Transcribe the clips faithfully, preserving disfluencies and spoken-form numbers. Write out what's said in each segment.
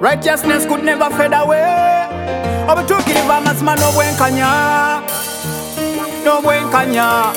Righteousness could never fade away. Oh, but to give a man's man no buen kanya, no buen kanya.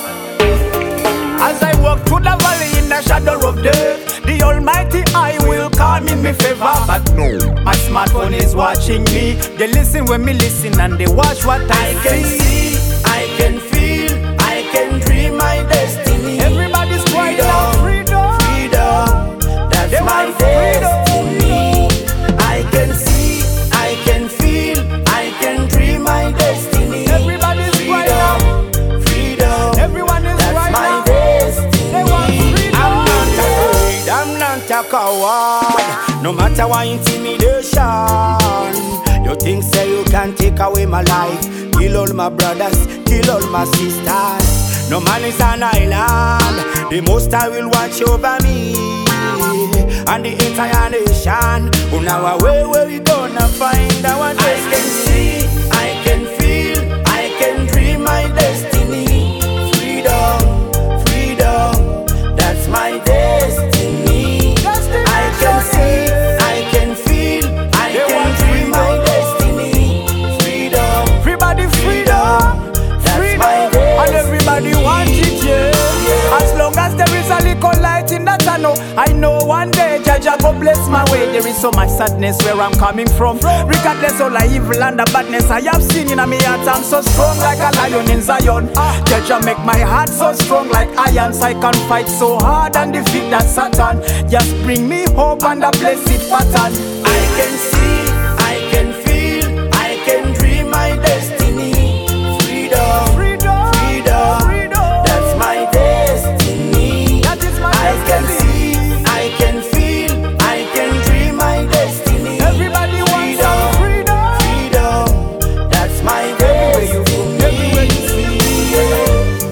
As I walk through the valley in the shadow of death, the Almighty eye will come in me favor. But no, my smartphone is watching me. They listen when me listen and they watch what I, I can see. I can feel, I can dream my destiny. Everybody's crying out freedom, freedom. That's they my destiny. I can see, I can feel, I can dream my destiny. Everybody's crying out freedom. Everyone is That's crying my out. destiny. They want freedom. I'm not afraid, I'm not a coward. No matter what intimidation, you think say you can take away my life, kill all my brothers, kill all my sisters. No man is an island, the most I will watch over me and the entire nation. But now where where we gonna find our destiny? I can see, I can feel, I can dream my destiny. Freedom, freedom, that's my destiny. I can see, I can feel, I can dream my destiny. Freedom, Everybody freedom, that's freedom, my destiny. and everybody want it, yeah. Yeah. As long as there is a little light in that I know, I know one day Jaja go bless my way. There is so much sadness where I'm coming from. Regardless all the evil and the badness I have seen in my heart, I'm so strong like a lion in Zion. Jaja make my heart so strong like iron, so I can fight so hard and defeat that Satan. Just bring me hope and a blessed pattern. I can see, I can feel, I can dream my destiny. Freedom, Freedom, freedom, freedom, that's my destiny. that is my I can destiny. see, I can feel, I can dream my destiny. Everybody wants some freedom. Freedom, that's my destiny. Everywhere you see, yeah.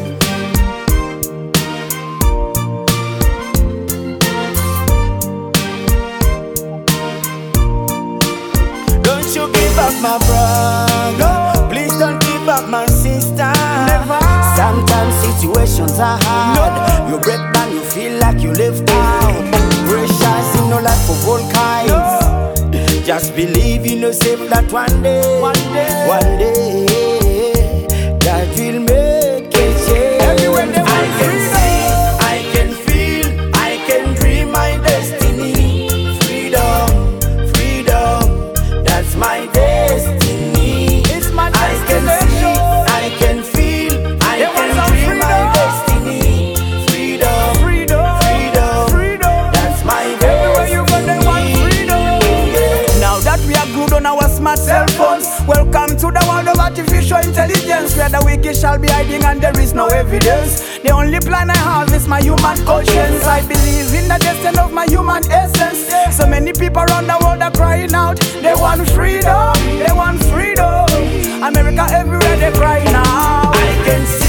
Don't you give up my brother, please don't give up my sister. Never. Sometimes situations are hard, you break down, you feel like you left out. Pressures in no life of all kinds. Just believe in yourself that one day, One day. one day, that will make a change. Everywhere they I want can freedom. see, I can feel, I can dream my destiny. Freedom, freedom, that's my destiny. It's my I can destination. see, I can feel, I They want can some dream my freedom. destiny. Freedom, Freedom, freedom, freedom. that's my Everywhere you go, they want destiny. freedom. Yeah. Now that we are good on our smart cell phones, welcome to the world of artificial intelligence, where the wicked shall be hiding and there is no evidence. The only plan I have is my human conscience. I believe in the destiny of my human essence. So many people around the world are crying out. They want freedom, they want freedom. America everywhere they cry now. I can see